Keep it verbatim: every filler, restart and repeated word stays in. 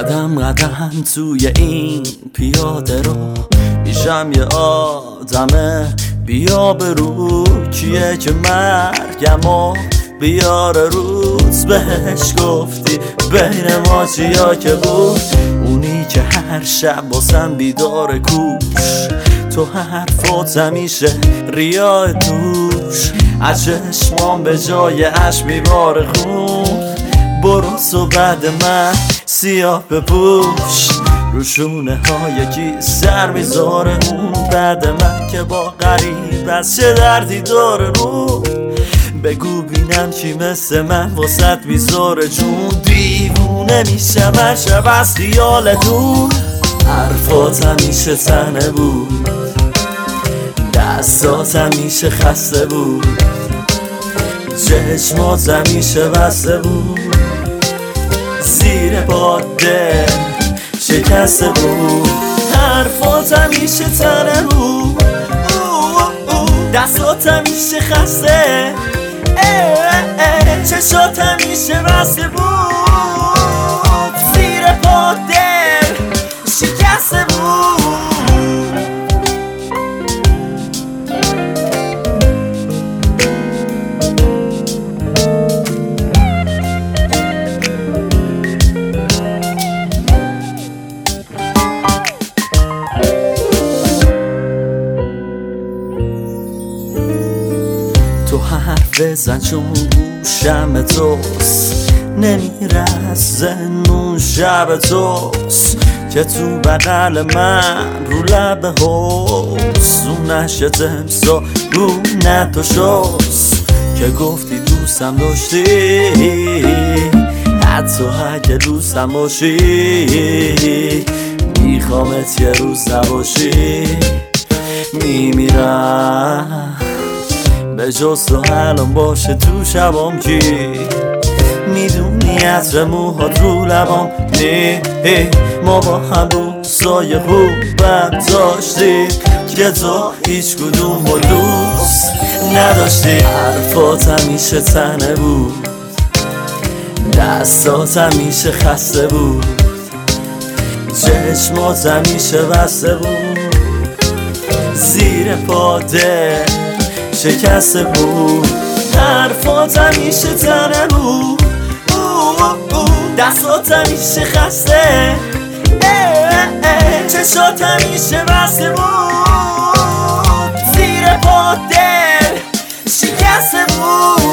قدم قدم توی این پیاده رو میشم یه آدمه بیا برو کیه که مرگمو بیاره روز بهش گفتی بین ما چیا که بود اونی که هر شب باسم بیدار کوش تو حرفات همیشه ریاه توش از چشمام به جای عشق میباره خون برو و بعد من سیاه بپوش روشونه ها یکی سر میذاره اون بعد من که با غریب از چه دردی داره رو بگو بینم کی مثل من واسط میذاره جون دیوونه میشم هر شب از خیالتون حرفات همیشه تنه بود دستات همیشه خسته بود چشمات همیشه بسته بود زیر باده شکسته بود حرفات همیشه تنه بود دستات همیشه خسته چشات همیشه بسته بود زیر باده شکسته بود تو حرف بزن چون گوشم توست نمیرسه نون شب توست که تو بغل من رو لب حوست اون نشه تمسا رو نتو شست که گفتی دوستم داشتی حتی اگه دوستم باشی میخوامت یه روز نباشی میمیرم به جز تو الان باشه تو شبام کی میدونی عطر موهات رو لبام نه ما با هم روزای خوبم داشتیم که تو هیچ کدوم با دوست نداشتی حرفات همیشه تنه بود دستات همیشه خسته بود چشمات همیشه بسته بود زیر پاده شکسته بود حرفات همیشه تنه بود دستات همیشه خسته چشات همیشه بسته بود زیر پا دل شکسته بود